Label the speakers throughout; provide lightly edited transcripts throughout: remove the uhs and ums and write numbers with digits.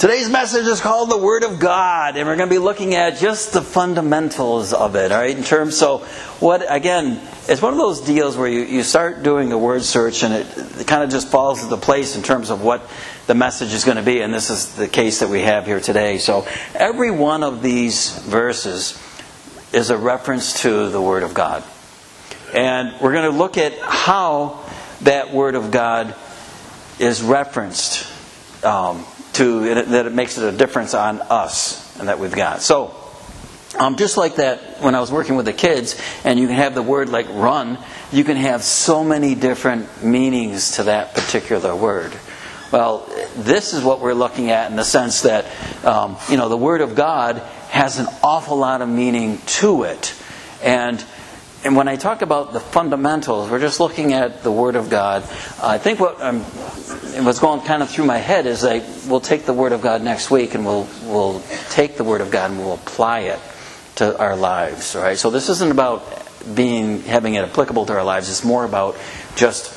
Speaker 1: Today's message is called the Word of God, and we're going to be looking at just the fundamentals of it, all right? In terms, so what, again, it's one of those deals where you start doing a word search and it kind of just falls into place in terms of what the message is going to be, and this is the case that we have here today. So every one of these verses is a reference to the Word of God. And we're going to look at how that Word of God is referenced that it makes it a difference on us and that we've got. So, just like that, when I was working with the kids, and you can have the word like run, you can have so many different meanings to that particular word. Well, this is what we're looking at in the sense that, the Word of God has an awful lot of meaning to it. And when I talk about the fundamentals, we're just looking at the Word of God. I think what's going kind of through my head is we'll take the Word of God next week, and we'll take the Word of God and we'll apply it to our lives. All right. So this isn't about having it applicable to our lives. It's more about just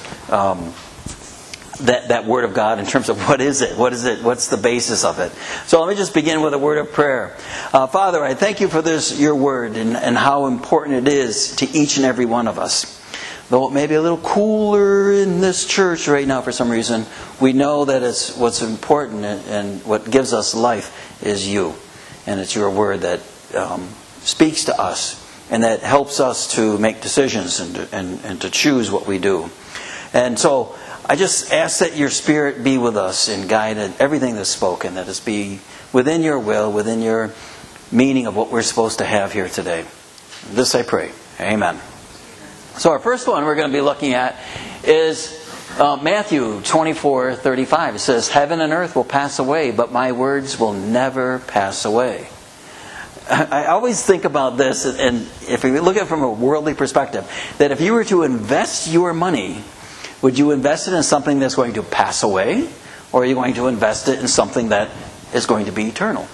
Speaker 1: that Word of God in terms of what is it? What's the basis of it? So let me just begin with a word of prayer. Father, I thank you for this, your Word, and how important it is to each and every one of us. Though it may be a little cooler in this church right now for some reason, we know that it's what's important and what gives us life is you. And it's your Word that speaks to us and that helps us to make decisions and to choose what we do. And so I just ask that your Spirit be with us and guide everything that's spoken, that it be within your will, within your meaning of what we're supposed to have here today. This I pray. Amen. So our first one we're going to be looking at is Matthew 24:35. It says, "Heaven and earth will pass away, but my words will never pass away." I always think about this, and if we look at it from a worldly perspective, that if you were to invest your money, would you invest it in something that's going to pass away, or are you going to invest it in something that is going to be eternal?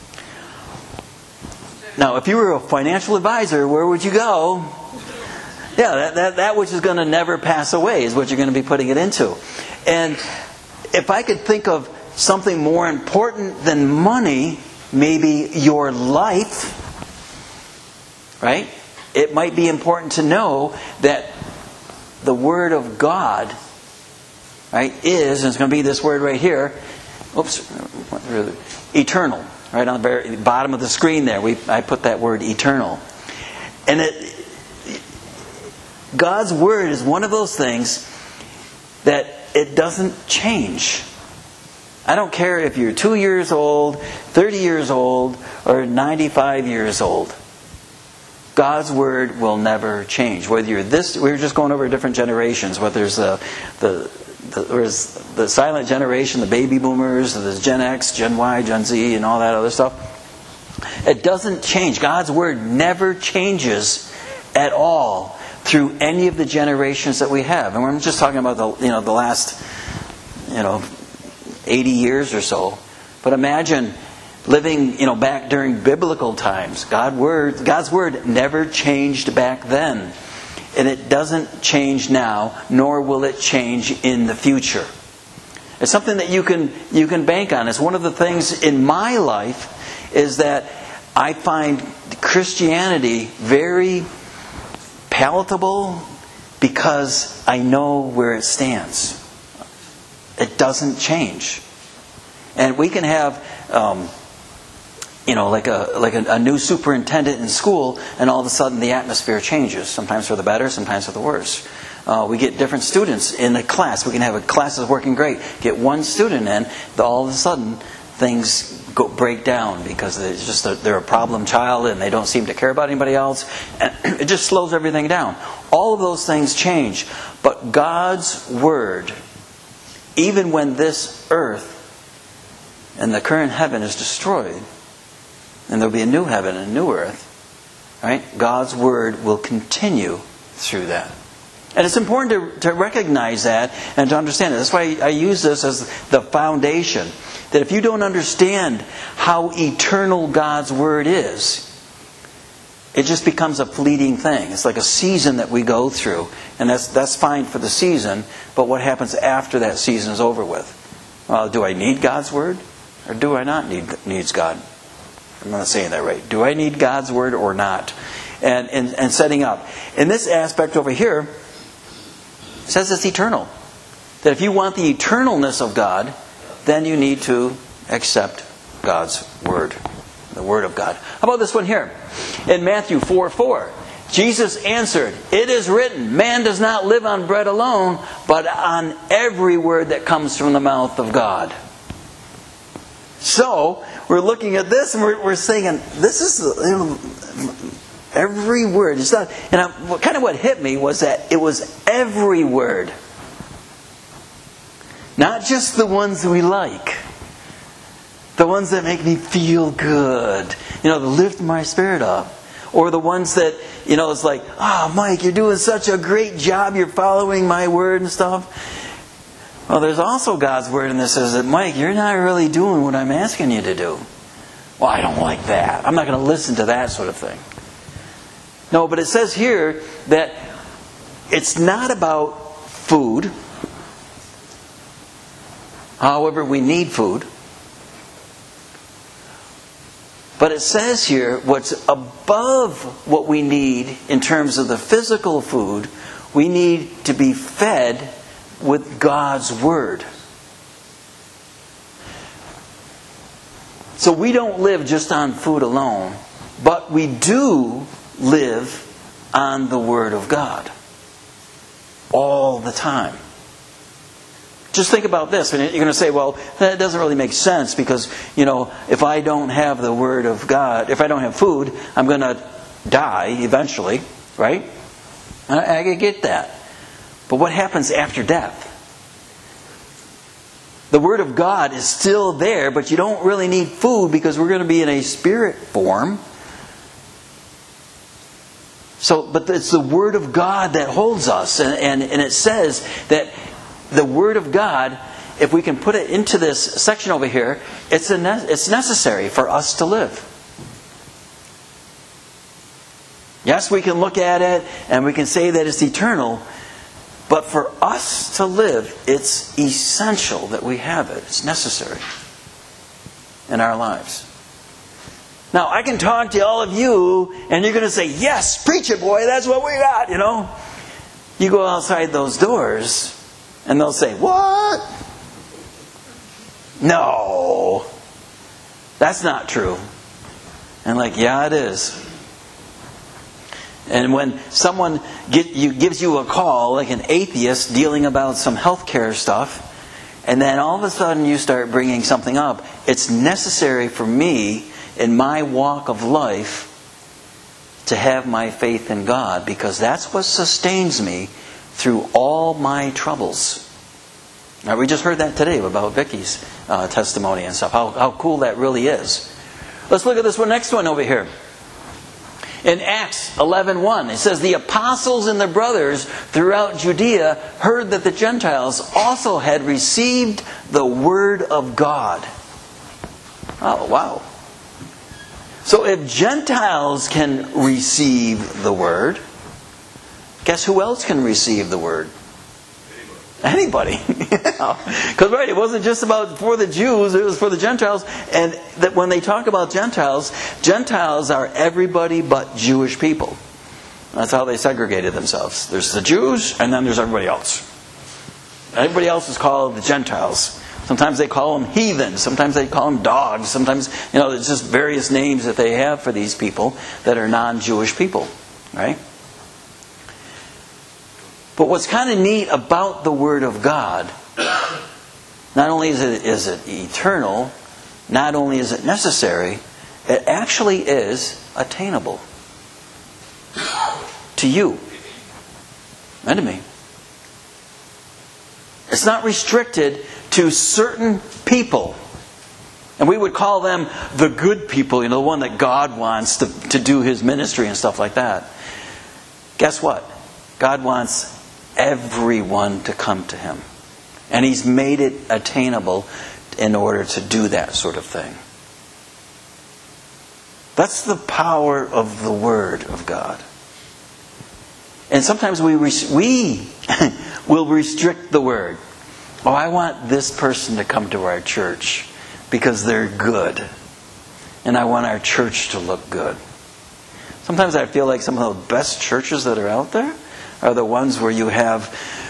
Speaker 1: Now, if you were a financial advisor, where would you go? Yeah, that which is going to never pass away is what you're going to be putting it into. And if I could think of something more important than money, maybe your life, right? It might be important to know that the Word of God, right, is, and it's going to be this word right here, eternal. Right on the very bottom of the screen there, I put that word eternal. And God's Word is one of those things that it doesn't change. I don't care if you're 2 years old, 30 years old, or 95 years old. God's Word will never change. Whether you're we're just going over different generations. Whether there's the silent generation, the baby boomers, there's Gen X, Gen Y, Gen Z, and all that other stuff. It doesn't change. God's Word never changes at all through any of the generations that we have. And we're just talking about the last 80 years or so. But imagine living back during biblical times. God's Word never changed back then. And it doesn't change now, nor will it change in the future. It's something that you can bank on. It's one of the things in my life is that I find Christianity very palatable because I know where it stands. It doesn't change. And we can have like a new superintendent in school, and all of a sudden the atmosphere changes. Sometimes for the better, sometimes for the worse. We get different students in a class. We can have a class that's working great. Get one student in, all of a sudden things break down because it's just they're a problem child and they don't seem to care about anybody else. And it just slows everything down. All of those things change. But God's Word, even when this earth and the current heaven is destroyed, and there'll be a new heaven and a new earth, right? God's Word will continue through that. And it's important to recognize that and to understand it. That's why I use this as the foundation. That if you don't understand how eternal God's Word is, it just becomes a fleeting thing. It's like a season that we go through. And that's fine for the season, but what happens after that season is over with? Do I need God's Word? or do I not needs God? I'm not saying that right. Do I need God's Word or not? And setting up. In this aspect over here, it says it's eternal. That if you want the eternalness of God, then you need to accept God's Word. The Word of God. How about this one here? In Matthew 4:4, Jesus answered, "It is written, man does not live on bread alone, but on every word that comes from the mouth of God." So, we're looking at this and we're saying, this is every word. It's not, and kind of what hit me was that it was every word. Not just the ones we like. The ones that make me feel good. That lift my spirit up. Or the ones that, it's like, "Oh, Mike, you're doing such a great job. You're following my word and stuff." Well, there's also God's Word in this that says that, "Mike, you're not really doing what I'm asking you to do." Well, I don't like that. I'm not going to listen to that sort of thing. No, but it says here that it's not about food. However, we need food. But it says here what's above what we need in terms of the physical food, we need to be fed with God's Word. So we don't live just on food alone, but we do live on the Word of God all the time. Just think about this. And you're going to say, well, that doesn't really make sense because, if I don't have the Word of God, if I don't have food, I'm going to die eventually, right? I get that. But what happens after death? The Word of God is still there, but you don't really need food because we're going to be in a spirit form. But it's the Word of God that holds us. And it says that the Word of God, if we can put it into this section over here, it's necessary for us to live. Yes, we can look at it and we can say that it's eternal, but for us to live, it's essential that we have it. It's necessary in our lives. Now, I can talk to all of you, and you're going to say, "Yes, preach it, boy, that's what we got," You go outside those doors, and they'll say, "What? No, that's not true." And yeah, it is. And when someone gives you a call, like an atheist dealing about some healthcare stuff, and then all of a sudden you start bringing something up, it's necessary for me in my walk of life to have my faith in God, because that's what sustains me through all my troubles. Now, we just heard that today about Vicky's testimony and stuff. How cool that really is. Let's look at this next one over here. In Acts 11:1, it says, "The apostles and the brothers throughout Judea heard that the Gentiles also had received the Word of God." Oh, wow. So if Gentiles can receive the Word, guess who else can receive the Word? Anybody. Because it wasn't just about for the Jews, it was for the Gentiles. And that when they talk about Gentiles, Gentiles are everybody but Jewish people. That's how they segregated themselves. There's the Jews, and then there's everybody else. Everybody else is called the Gentiles. Sometimes they call them heathens. Sometimes they call them dogs. Sometimes, there's just various names that they have for these people that are non-Jewish people. Right? But what's kind of neat about the Word of God, not only is it eternal, not only is it necessary, it actually is attainable to you and to me. It's not restricted to certain people. And we would call them the good people, the one that God wants to do His ministry and stuff like that. Guess what? God wants everyone to come to Him. And He's made it attainable in order to do that sort of thing. That's the power of the Word of God. And sometimes we will restrict the Word. Oh, I want this person to come to our church because they're good. And I want our church to look good. Sometimes I feel like some of the best churches that are out there are the ones where you have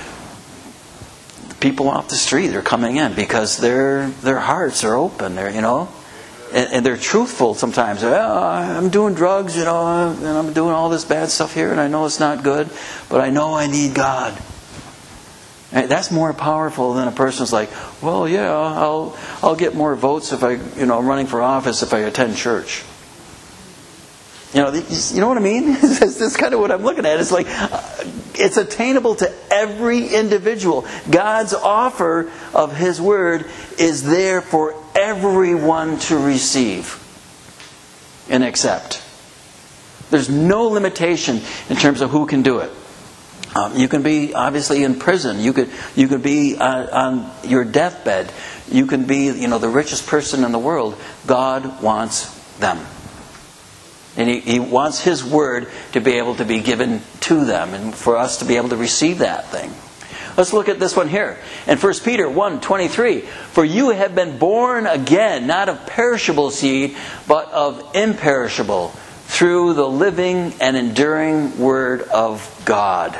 Speaker 1: people off the street. They're coming in because their hearts are open. They're, and they're truthful sometimes. I'm doing drugs, and I'm doing all this bad stuff here, and I know it's not good, but I know I need God. And that's more powerful than a person's like, well, yeah, I'll get more votes if I'm running for office if I attend church. You know what I mean? That's kind of what I'm looking at. It's like, it's attainable to every individual. God's offer of His Word is there for everyone to receive and accept. There's no limitation in terms of who can do it. You can be obviously in prison. You could be on your deathbed. You can be the richest person in the world. God wants them. And He wants His Word to be able to be given to them and for us to be able to receive that thing. Let's look at this one here. In 1 Peter 1:23, "For you have been born again, not of perishable seed, but of imperishable, through the living and enduring Word of God."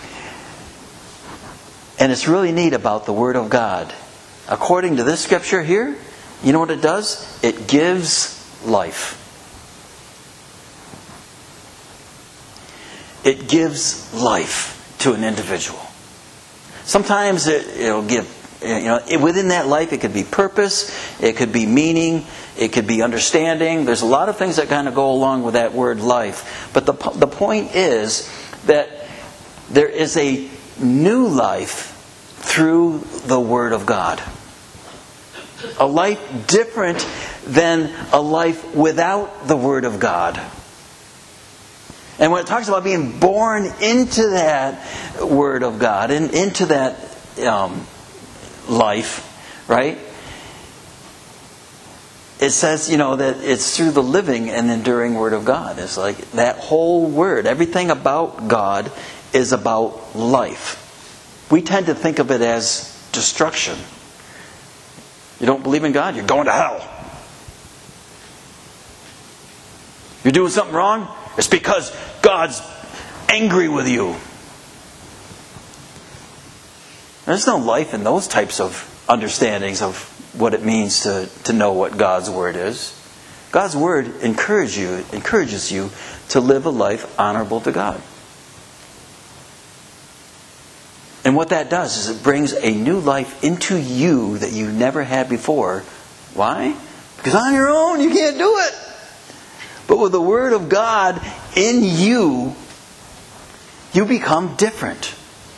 Speaker 1: And it's really neat about the Word of God. According to this scripture here, you know what it does? It gives life. It gives life to an individual. Sometimes it'll give, within that life it could be purpose, it could be meaning, it could be understanding. There's a lot of things that kind of go along with that word life. But the point is that there is a new life through the Word of God. A life different than a life without the Word of God. And when it talks about being born into that Word of God and into that life, right? It says, that it's through the living and enduring Word of God. It's like that whole Word. Everything about God is about life. We tend to think of it as destruction. You don't believe in God? You're going to hell. You're doing something wrong? It's because God's angry with you. There's no life in those types of understandings of what it means to know what God's Word is. God's Word encourages you to live a life honorable to God. And what that does is it brings a new life into you that you never had before. Why? Because on your own you can't do it. But with the Word of God in you, you become different.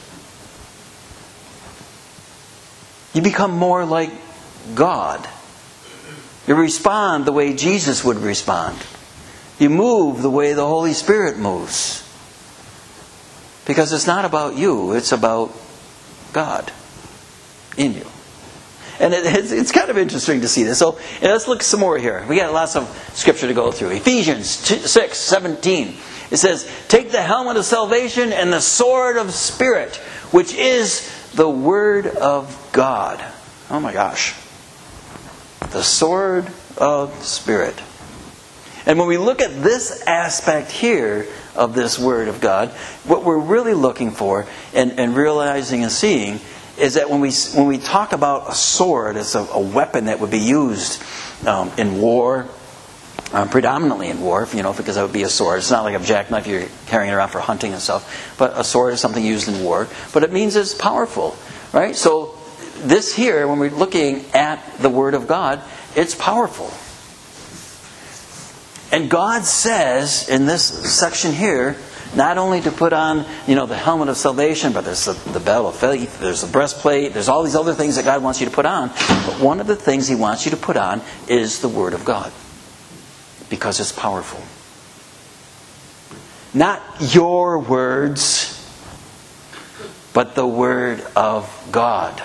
Speaker 1: You become more like God. You respond the way Jesus would respond. You move the way the Holy Spirit moves. Because it's not about you, it's about God in you. And it's kind of interesting to see this. So let's look some more here. We got lots of scripture to go through. Ephesians 6:17. It says, "Take the helmet of salvation and the sword of Spirit, which is the Word of God." Oh my gosh. The sword of Spirit. And when we look at this aspect here of this Word of God, what we're really looking for and realizing and seeing is that when we talk about a sword as a weapon that would be used in war, predominantly in war, because that would be a sword. It's not like a jackknife you're carrying around for hunting and stuff, but a sword is something used in war. But it means it's powerful, right? So this here, when we're looking at the Word of God, it's powerful. And God says in this section here, not only to put on, the helmet of salvation, but there's the belt of faith, there's the breastplate, there's all these other things that God wants you to put on. But one of the things He wants you to put on is the Word of God. Because it's powerful. Not your words, but the Word of God.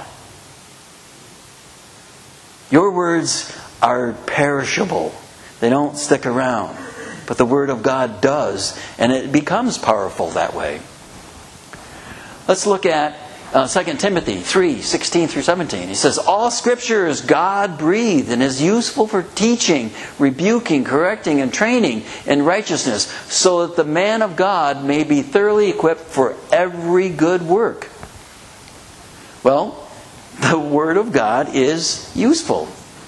Speaker 1: Your words are perishable. They don't stick around. But the Word of God does. And it becomes powerful that way. Let's look at 2 Timothy 3:16-17. He says, all Scripture is God-breathed and is useful for teaching, rebuking, correcting, and training in righteousness, so that the man of God may be thoroughly equipped for every good work. Well, the Word of God is useful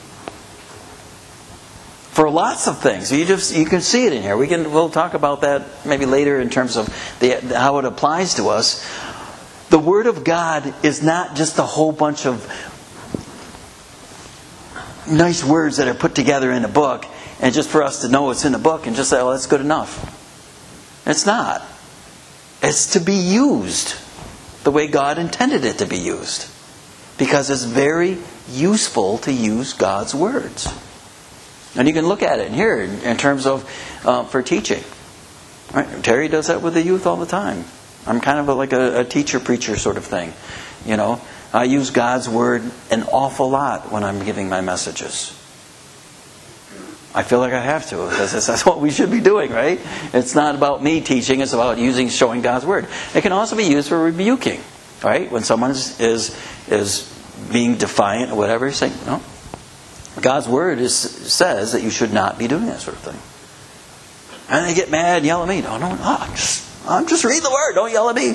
Speaker 1: for lots of things. You can see it in here. We'll talk about that maybe later in terms of how it applies to us. The Word of God is not just a whole bunch of nice words that are put together in a book, and just for us to know it's in a book and just say, oh, that's good enough. It's not. It's to be used the way God intended it to be used. Because it's very useful to use God's words. And you can look at it and hear it in terms of for teaching. Right? Terry does that with the youth all the time. I'm kind of like a teacher-preacher sort of thing. You know, I use God's Word an awful lot when I'm giving my messages. I feel like I have to, because that's what we should be doing, right? It's not about me teaching, it's about showing God's Word. It can also be used for rebuking, right? When someone is being defiant or whatever, you say, no. God's Word says that you should not be doing that sort of thing. And they get mad and yell at me. No, I'm just reading the Word. Don't yell at me.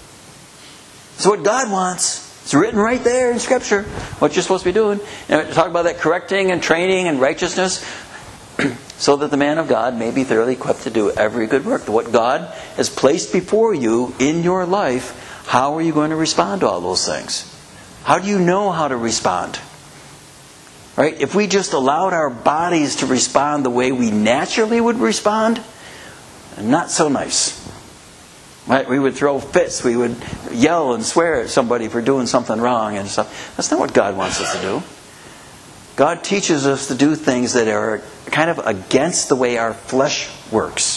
Speaker 1: It's what God wants. It's written right there in Scripture. What you're supposed to be doing. And talk about that correcting and training and righteousness, so that the man of God may be thoroughly equipped to do every good work. What God has placed before you in your life, how are you going to respond to all those things? How do you know how to respond? Right? If we just allowed our bodies to respond the way we naturally would respond, not so nice. Right? We would throw fits. We would yell and swear at somebody for doing something wrong and stuff. That's not what God wants us to do. God teaches us to do things that are kind of against the way our flesh works.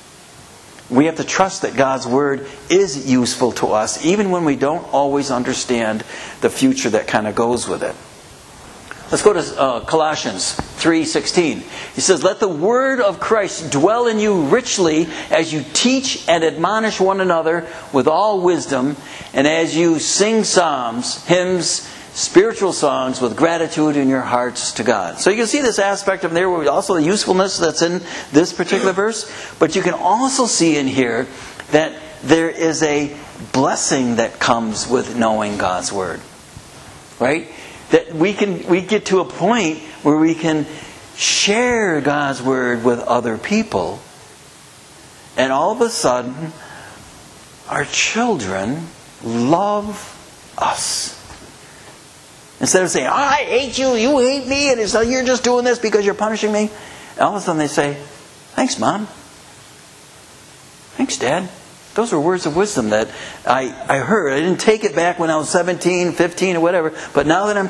Speaker 1: We have to trust that God's Word is useful to us, even when we don't always understand the future that kind of goes with it. Let's go to Colossians 3:16. He says, let the word of Christ dwell in you richly as you teach and admonish one another with all wisdom, and as you sing psalms, hymns, spiritual songs with gratitude in your hearts to God. So you can see this aspect of there, also the usefulness that's in this particular verse. But you can also see in here that there is a blessing that comes with knowing God's Word. Right? That we get to a point where we can share God's Word with other people, and all of a sudden our children love us. Instead of saying, I hate you, you hate me, and it's like, you're just doing this because you're punishing me. And all of a sudden they say, thanks, Mom. Thanks, Dad. Those are words of wisdom that I heard. I didn't take it back when I was 17, 15, or whatever. But now that I'm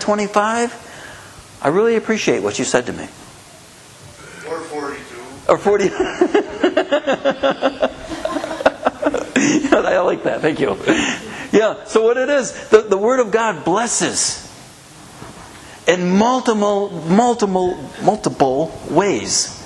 Speaker 1: 25, I really appreciate what you said to me.
Speaker 2: Or 42.
Speaker 1: Or 40. I like that. Thank you. Yeah, so what it is, the Word of God blesses in multiple ways.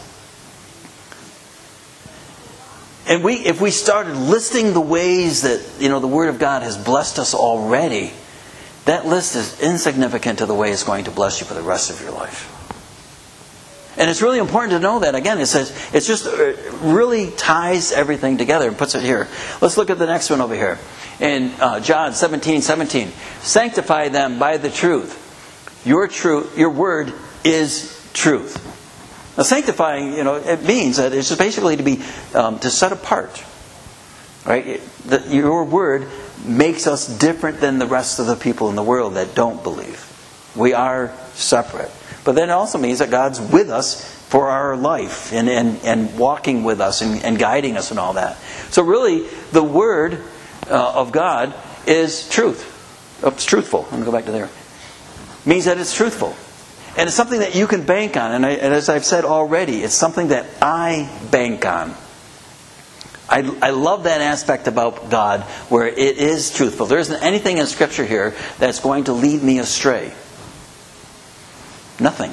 Speaker 1: And if we started listing the ways that the Word of God has blessed us already, that list is insignificant to the way it's going to bless you for the rest of your life. And it's really important to know that. Again, it really ties everything together and puts it here. Let's look at the next one over here. In John 17:17. Sanctify them by the truth. Your word is truth. Now, sanctifying, it means that it's basically to be to set apart. Right? Your word makes us different than the rest of the people in the world that don't believe. We are separate. But then it also means that God's with us for our life and walking with us and guiding us and all that. So really, the Word of God is truth. Oh, it's truthful. Let me go back to there. It means that it's truthful. And it's something that you can bank on. And as I've said already, it's something that I bank on. I love that aspect about God where it is truthful. There isn't anything in Scripture here that's going to lead me astray. Nothing.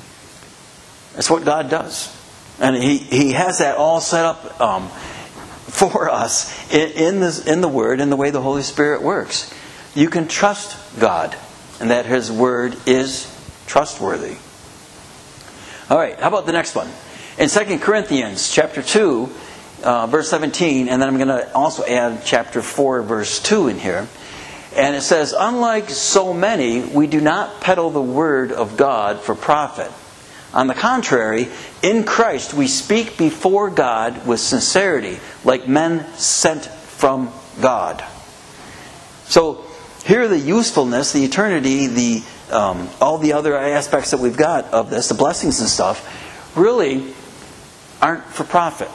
Speaker 1: That's what God does. And He has that all set up for us in the Word and the way the Holy Spirit works. You can trust God, and that His Word is trustworthy. All right, how about the next one? In 2 Corinthians chapter 2, verse 17, and then I'm going to also add chapter 4, verse 2 in here. And it says, unlike so many, we do not peddle the Word of God for profit. On the contrary, in Christ we speak before God with sincerity, like men sent from God. So here the usefulness, the eternity, all the other aspects that we've got of this, the blessings and stuff, really aren't for profit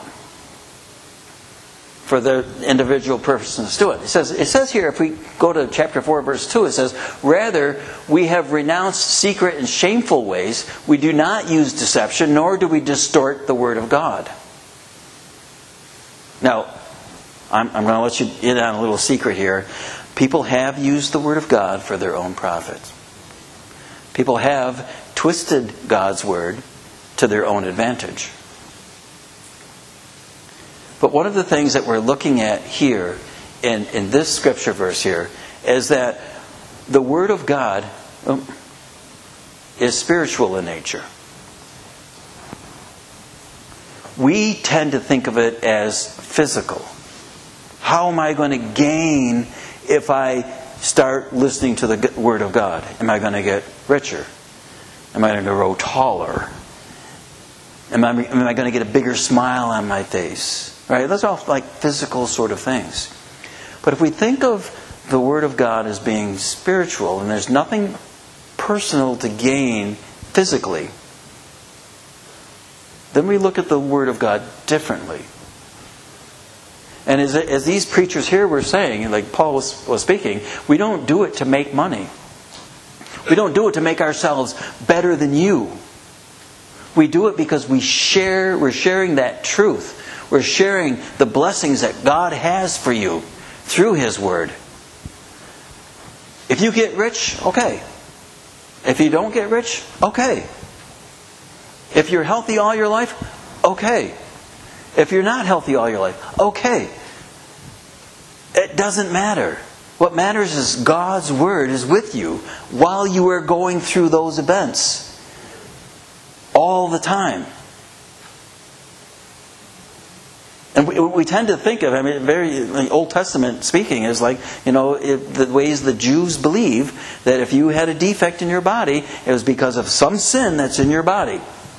Speaker 1: for the individual persons to it. It says here, if we go to chapter 4, verse 2, it says, rather, we have renounced secret and shameful ways. We do not use deception, nor do we distort the Word of God. Now, I'm going to let you in on a little secret here. People have used the Word of God for their own profit. People have twisted God's Word to their own advantage. But one of the things that we're looking at here in this scripture verse here is that the Word of God is spiritual in nature. We tend to think of it as physical. How am I going to gain if I start listening to the Word of God? Am I going to get richer? Am I going to grow taller? Am I going to get a bigger smile on my face? Right? Those are all like physical sort of things. But if we think of the Word of God as being spiritual, and there's nothing personal to gain physically, then we look at the Word of God differently. And as these preachers here were saying, like Paul was speaking, we don't do it to make money. We don't do it to make ourselves better than you. We do it because we're sharing that truth. We're sharing the blessings that God has for you through His Word. If you get rich, okay. If you don't get rich, okay. If you're healthy all your life, okay. If you're not healthy all your life, okay. It doesn't matter. What matters is God's Word is with you while you are going through those events. All the time. And we tend to think of, very Old Testament speaking, is like, the ways the Jews believe that if you had a defect in your body, it was because of some sin that's in your body.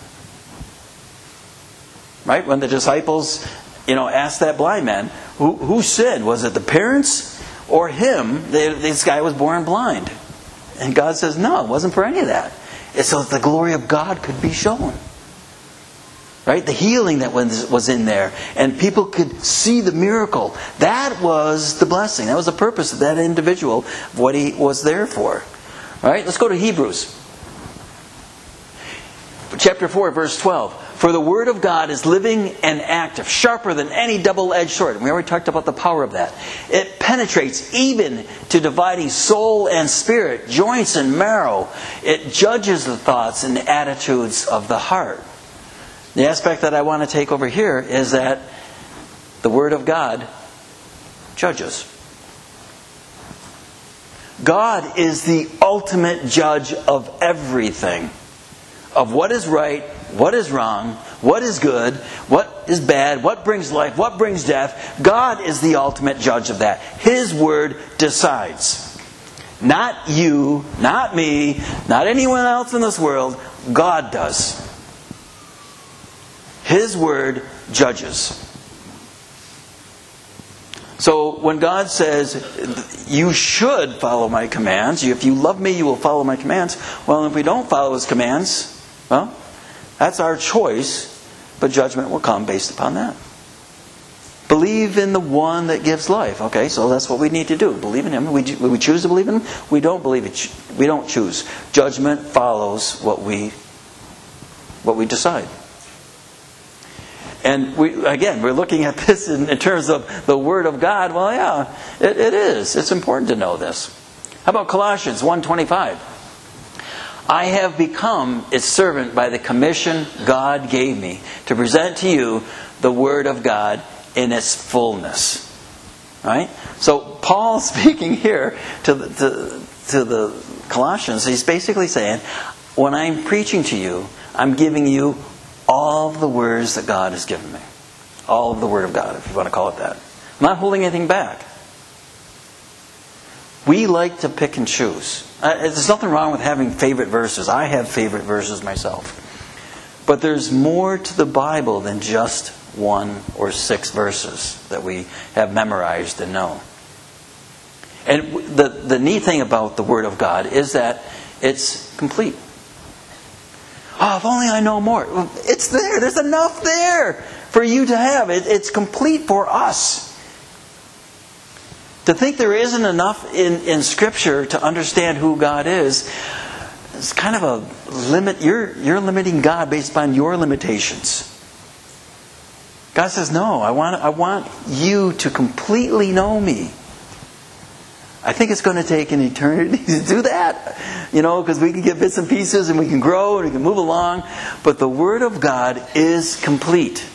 Speaker 1: Right? When the disciples, asked that blind man, who sinned? Was it the parents or him? This guy was born blind. And God says, no, it wasn't for any of that. It's so that the glory of God could be shown. Right? The healing that was in there. And people could see the miracle. That was the blessing. That was the purpose of that individual, of what he was there for. All right? Let's go to Hebrews. Chapter 4, verse 12. For the Word of God is living and active, sharper than any double-edged sword. We already talked about the power of that. It penetrates even to dividing soul and spirit, joints and marrow. It judges the thoughts and attitudes of the heart. The aspect that I want to take over here is that the Word of God judges. God is the ultimate judge of everything. Of what is right, what is wrong, what is good, what is bad, what brings life, what brings death. God is the ultimate judge of that. His Word decides. Not you, not me, not anyone else in this world. God does. His Word judges. So when God says, you should follow my commands, if you love me, you will follow my commands. Well, if we don't follow His commands, well, that's our choice, but judgment will come based upon that. Believe in the one that gives life. Okay, so that's what we need to do. Believe in Him. We choose to believe in Him. We don't believe it. We don't choose. Judgment follows what we decide. And we're looking at this in terms of the Word of God. Well, yeah, it is. It's important to know this. How about Colossians 1:25? I have become its servant by the commission God gave me to present to you the Word of God in its fullness. Right? So Paul speaking here to the Colossians, he's basically saying, when I'm preaching to you, I'm giving you all of the words that God has given me. All of the Word of God, if you want to call it that. I'm not holding anything back. We like to pick and choose. There's nothing wrong with having favorite verses. I have favorite verses myself. But there's more to the Bible than just 1 or 6 verses that we have memorized and know. And the neat thing about the Word of God is that it's complete. Oh, if only I know more. It's there. There's enough there for you to have. It's complete for us. To think there isn't enough in Scripture to understand who God is kind of a limit. You're limiting God based upon your limitations. God says, no, I want you to completely know me. I think it's going to take an eternity to do that. Because we can get bits and pieces and we can grow and we can move along. But the Word of God is complete.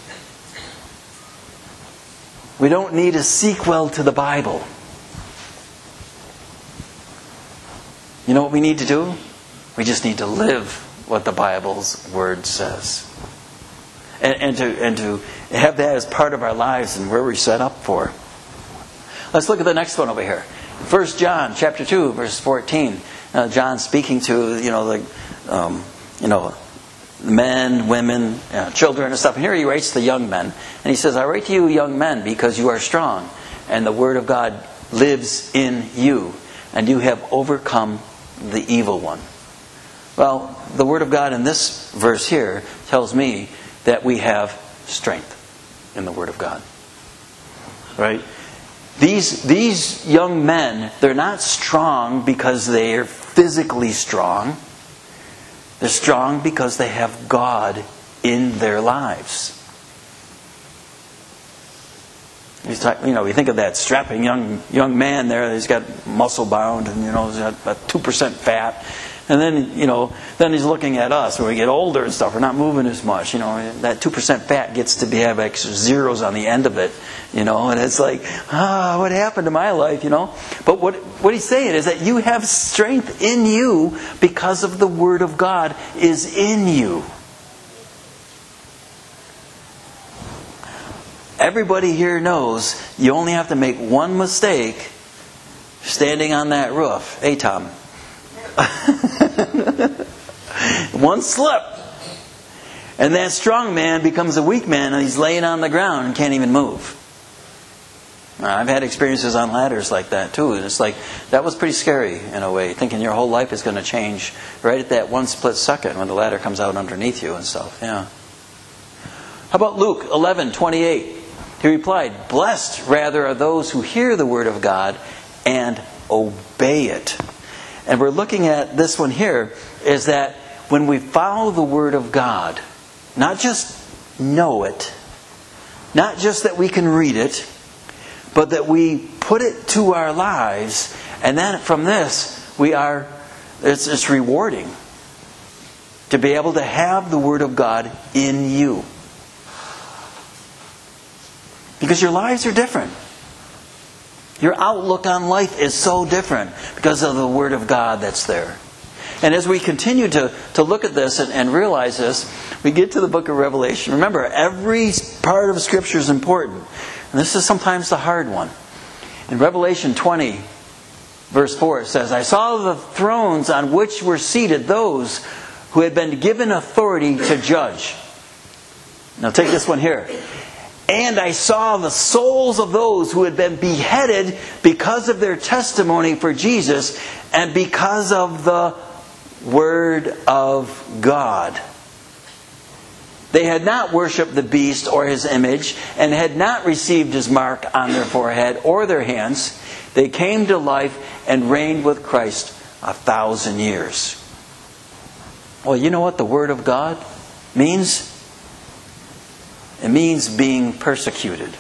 Speaker 1: We don't need a sequel to the Bible. You know what we need to do? We just need to live what the Bible's Word says. And to have that as part of our lives and where we're set up for. Let's look at the next one over here. 1 John chapter 2, verse 14. John speaking to, men, women, children and stuff. And here he writes to young men. And he says, I write to you, young men, because you are strong. And the Word of God lives in you. And you have overcome the evil one. Well, the Word of God in this verse here tells me that we have strength in the Word of God. Right? These young men, they're not strong because they're physically strong. They're strong because they have God in their lives. You think of that strapping young man there. He's got muscle bound and he's got about 2% fat. And then he's looking at us when we get older and stuff. We're not moving as much. That 2% fat gets to have extra zeros on the end of it. And it's like, what happened to my life? But what he's saying is that you have strength in you because of the Word of God is in you. Everybody here knows you only have to make one mistake standing on that roof. Hey, Tom. One slip. And that strong man becomes a weak man and he's laying on the ground and can't even move. I've had experiences on ladders like that too. And it's like, that was pretty scary in a way. Thinking your whole life is going to change right at that one split second when the ladder comes out underneath you and stuff. Yeah. How about Luke 11:28? He replied, blessed rather are those who hear the Word of God and obey it. And we're looking at this one here, is that when we follow the Word of God, not just know it, not just that we can read it, but that we put it to our lives, and then from this, it's rewarding to be able to have the Word of God in you. Because your lives are different. Your outlook on life is so different because of the Word of God that's there. And as we continue to look at this and realize this, we get to the book of Revelation. Remember, every part of Scripture is important. And this is sometimes the hard one. In Revelation 20, verse 4, it says, I saw the thrones on which were seated those who had been given authority to judge. Now take this one here. And I saw the souls of those who had been beheaded because of their testimony for Jesus and because of the Word of God. They had not worshipped the beast or his image and had not received his mark on their forehead or their hands. They came to life and reigned with Christ 1,000 years. Well, you know what the Word of God means? It means being persecuted.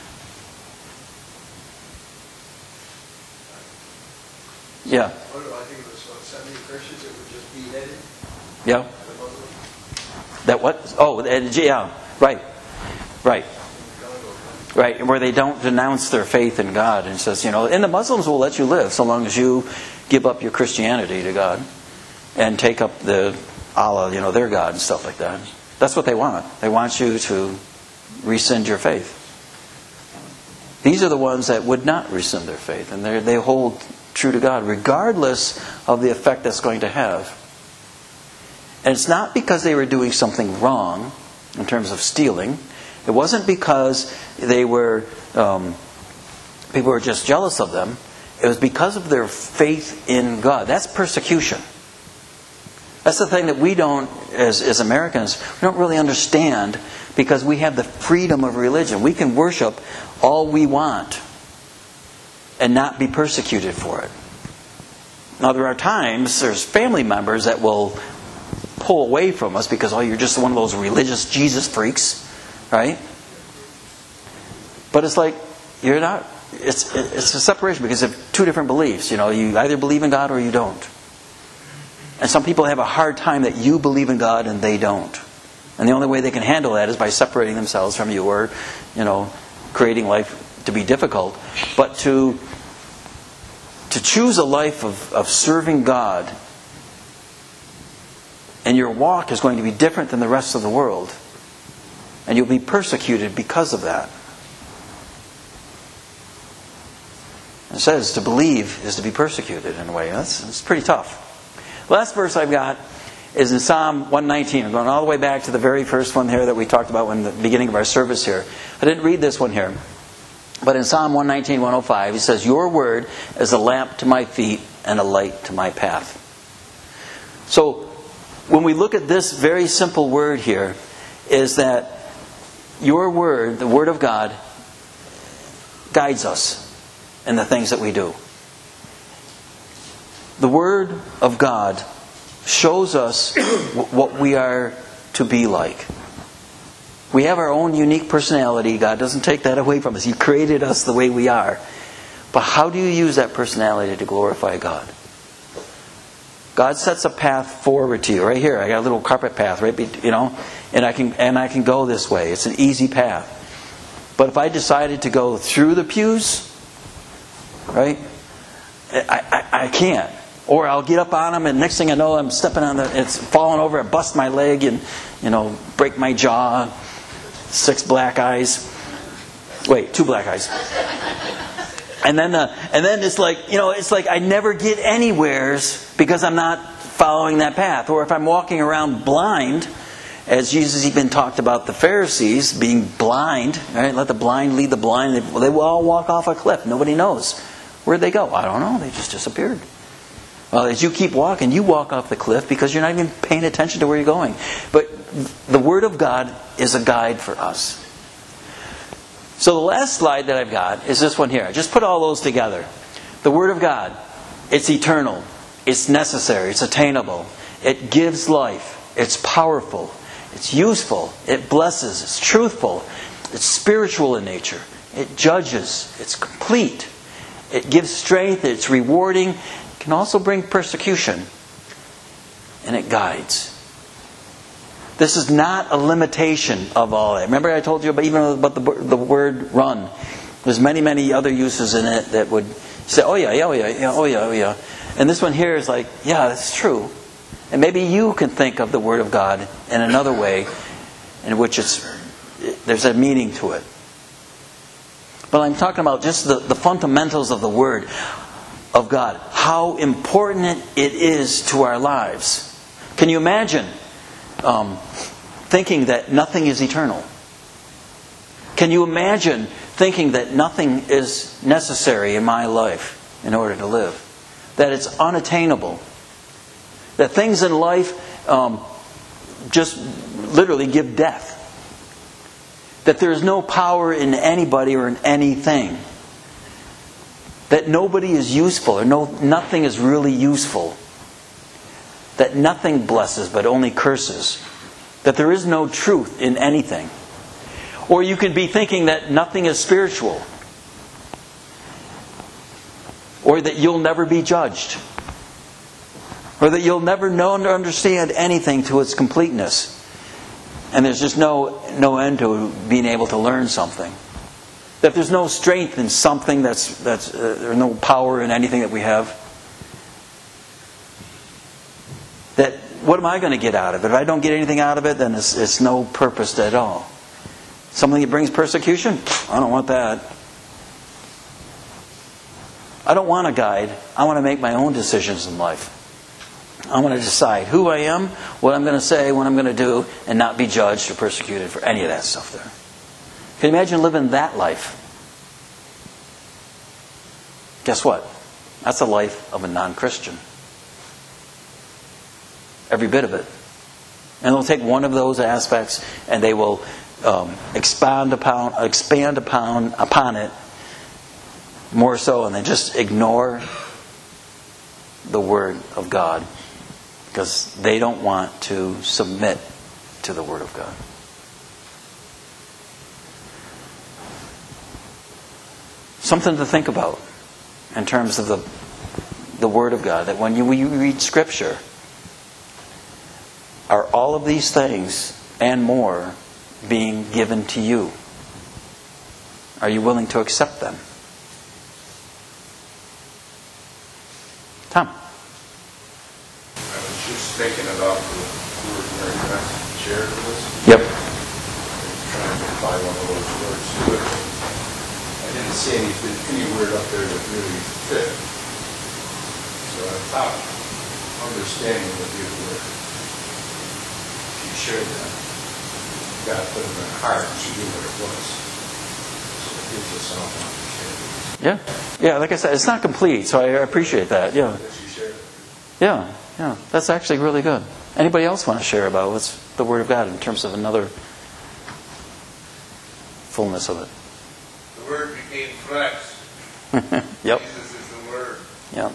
Speaker 1: Yeah.
Speaker 2: I think it was 70 Christians that were just beheaded.
Speaker 1: Yeah. That what? Oh, yeah. Right. Right, where they don't denounce their faith in God. And it says, and the Muslims will let you live so long as you give up your Christianity to God and take up the Allah, their God and stuff like that. That's what they want. They want you to rescind your faith. These are the ones that would not rescind their faith, and they hold true to God regardless of the effect that's going to have. And it's not because they were doing something wrong in terms of stealing. It wasn't because they were people were just jealous of them. It was because of their faith in God. That's persecution. That's the thing that we don't, as Americans, we don't really understand, because we have the freedom of religion. We can worship all we want and not be persecuted for it. Now, there are times, there's family members that will pull away from us because, you're just one of those religious Jesus freaks, right? But it's like, you're not. It's a separation because of two different beliefs. You either believe in God or you don't. And some people have a hard time that you believe in God and they don't. And the only way they can handle that is by separating themselves from you, or, creating life to be difficult. But to choose a life of serving God, and your walk is going to be different than the rest of the world, and you'll be persecuted because of that. It says to believe is to be persecuted in a way. That's pretty tough. The last verse I've got is in Psalm 119. I'm going all the way back to the very first one here that we talked about in the beginning of our service here. I didn't read this one here. But in Psalm 119, 105, he says, "Your word is a lamp to my feet and a light to my path." So, when we look at this very simple word here, is that your word, the word of God, guides us in the things that we do. The word of God shows us what we are to be like. We have our own unique personality. God doesn't take that away from us. He created us the way we are. But how do you use that personality to glorify God? God sets a path forward to you. Right here, I got a little carpet path, right? And I can go this way. It's an easy path. But if I decided to go through the pews, right? I can't. Or I'll get up on them, and next thing I know, I'm stepping on it's falling over, I bust my leg, and break my jaw. 6 black eyes. Wait, 2 black eyes. And then it's like I never get anywheres because I'm not following that path. Or if I'm walking around blind, as Jesus even talked about the Pharisees being blind, right? Let the blind lead the blind. They will all walk off a cliff. Nobody knows. Where'd they go? I don't know. They just disappeared. Well, as you keep walking, you walk off the cliff because you're not even paying attention to where you're going. But the Word of God is a guide for us. So the last slide that I've got is this one here. I just put all those together. The Word of God, it's eternal. It's necessary. It's attainable. It gives life. It's powerful. It's useful. It blesses. It's truthful. It's spiritual in nature. It judges. It's complete. It gives strength. It's rewarding. It can also bring persecution. And it guides. This is not a limitation of all that. Remember I told you about the word run. There's many, many other uses in it that would say, oh yeah. And this one here is like, yeah, that's true. And maybe you can think of the Word of God in another way in which there's a meaning to it. But I'm talking about just the fundamentals of the Word of God. How important it is to our lives. Can you imagine thinking that nothing is eternal? Can you imagine thinking that nothing is necessary in my life in order to live? That it's unattainable? That things in life just literally give death? That there is no power in anybody or in anything? That nobody is useful, or nothing is really useful? That nothing blesses but only curses? That there is no truth in anything? Or you could be thinking that nothing is spiritual, or that you'll never be judged, or that you'll never know or understand anything to its completeness, and there's just no end to being able to learn something. That there's no strength in something, there's no power in anything that we have. That what am I going to get out of it? If I don't get anything out of it, then it's no purpose at all. Something that brings persecution? I don't want that. I don't want a guide. I want to make my own decisions in life. I want to decide who I am, what I'm going to say, what I'm going to do, and not be judged or persecuted for any of that stuff there. Can you imagine living that life? Guess what? That's the life of a non-Christian. Every bit of it. And they'll take one of those aspects and they will expand upon it more so, and they just ignore the Word of God because they don't want to submit to the Word of God. Something to think about in terms of the Word of God. That when you read Scripture, are all of these things and more being given to you? Are you willing to accept them? Tom?
Speaker 2: I was just thinking about the word Mary Beth shared with us.
Speaker 1: Yep.
Speaker 2: Trying to apply one of those words to it. I didn't see any word up there that really fit. So I thought understanding would be the word. If you shared that, God put it in our heart and she knew what it was. So it gives us some understanding.
Speaker 1: Yeah, like I said, it's not complete, so I appreciate that. Yeah.
Speaker 2: As you shared it.
Speaker 1: Yeah, that's actually really good. Anybody else want to share about what's the Word of God in terms of another fullness of it?
Speaker 3: The Word became flesh.
Speaker 1: Yep.
Speaker 3: Jesus is the Word.
Speaker 1: Yep.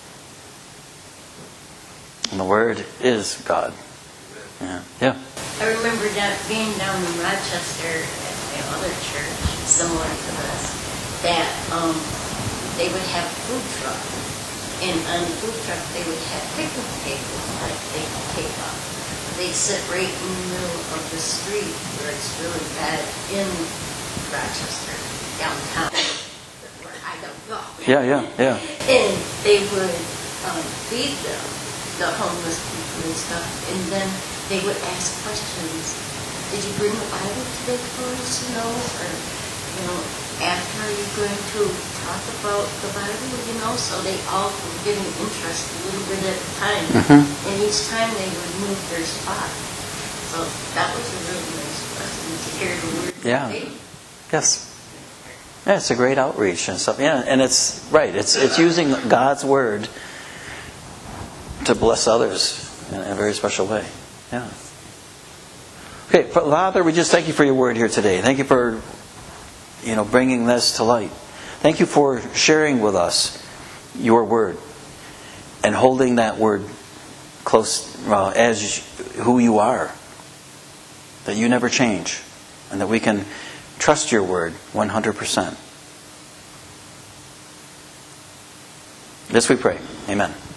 Speaker 1: And the Word is God. Yeah.
Speaker 4: I remember being down in Rochester at my other church, similar to this, that they would have food truck. And on the food truck, they would have picnic tables that they could take up. They'd sit right in the middle of the street where it's really bad in Rochester, downtown, where I don't go.
Speaker 1: Yeah.
Speaker 4: And they would feed them, the homeless people and stuff, and then they would ask questions. Did you bring the Bible today for us, or, after are you going to talk about the Bible, so they all were getting interest a little bit at a time.
Speaker 1: Mm-hmm.
Speaker 4: And each time they would move their spot. So that was a really nice lesson to hear the word.
Speaker 1: Yeah. Yes. Yeah, it's a great outreach and stuff. Yeah, and it's right. It's using God's Word to bless others in a very special way. Yeah. Okay, Father, we just thank you for your Word here today. Thank you for bringing this to light. Thank you for sharing with us your Word and holding that Word close as who you are. That you never change. And that we can trust your Word 100%. This we pray. Amen.